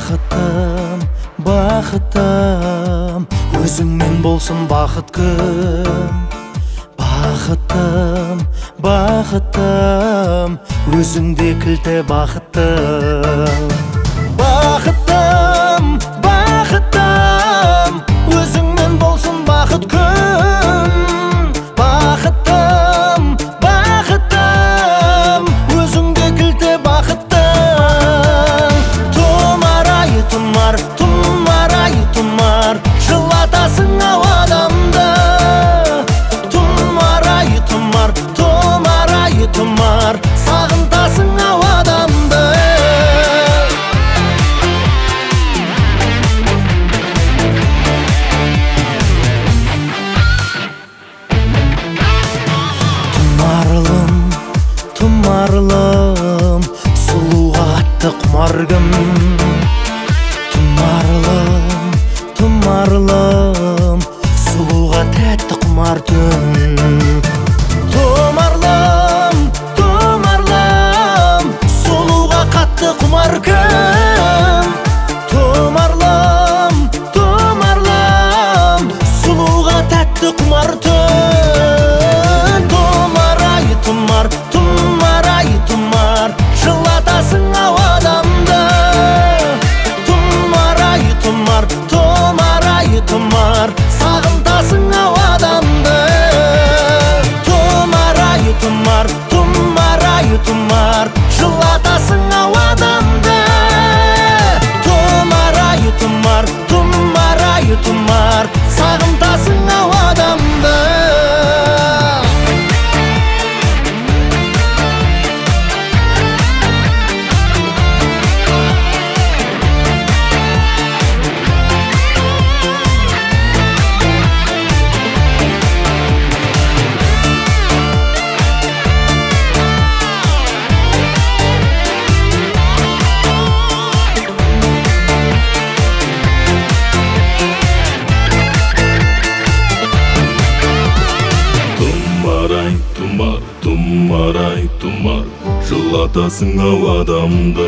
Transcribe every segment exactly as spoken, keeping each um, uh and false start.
бақытым, бақытым, өзіңмен болсын бақыт күн. Бақытым, бақытым, өзіңде кілті бақыттым. Бақытым, бақытым, өзіңмен болсын бақыт күн. Бақытым, бақытым, өзіңде кілті бақыттым. Тұмар ай тұмар, тұмар ай тұмар, жылатасың ау адамды. Тұмар ай тұмар, тұмар ай тұмар, сағынтасың ау адамды. Тұмарлым, тұмарлым, сұлуға атты құмар кім? Тұмарлым, тұмарлым, сұлуға тәтті құмар түн. Тұмарлым, тұмарлым, сұлуға қатты құмар кім? Тұмарлым, тұмарлым, сұлуға тәтті құмар түн. Тұмар ай тұмар, тұмар ай тұмар, жылатасың ау адамды. Тұмар ай тұмар, тұмар ай тұмар, сағынтасың ау адамды. Тұмар ай тұмар, тұмар ай тұмар, жылатасың ау адамды. Тұмар ай тұмар, тұмар ай тұмар, сағынтасың ау адамды. Тұмар, тұмар ай тұмар, жылатасың ау адамды.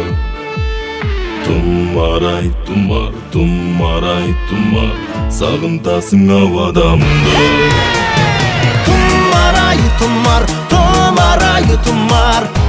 Тұмар ай тұмар, тұмар ай тұмар, сағынтасың ау адамды. Тұмар ай тұмар, тұмар ай тұмар,